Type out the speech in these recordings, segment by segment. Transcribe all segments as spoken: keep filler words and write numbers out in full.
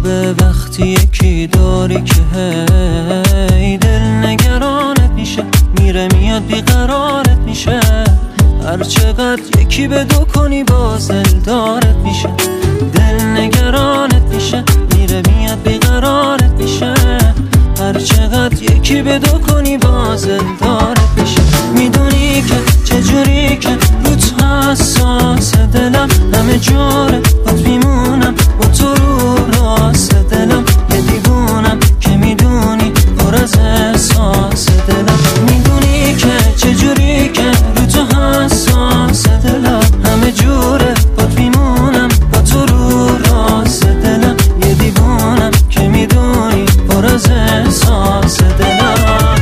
خوبه وقتی یکی داری که هی دل نگرانت میشه، میره میاد بیقرارت میشه. هر چقدر یکی به دو کنی باز دلدارت میشه، دل نگرانت میشه، میره میاد بیقرارت میشه. هر چقدر یکی به دو کنی باز دلدارت میشه. میدونی که چجوری که روت حساس دلم، همه جوره بات میمونم با تو رو راست دلم. یه دیوونم که میدونی پر از احساس دلم. میدونی که چجوری که روت حساس دلم، همه جوره بات میمونم با تو رو راست دلم. یه دیوونم که میدونی پر از احساس دلم.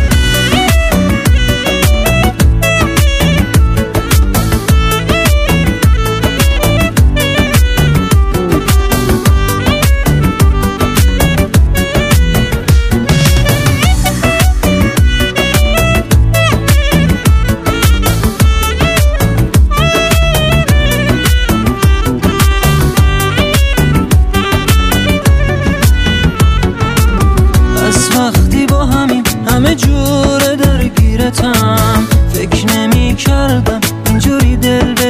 وقتی با همیم همه جوره درگیرتم، فکر نمی کردم اینجوری دل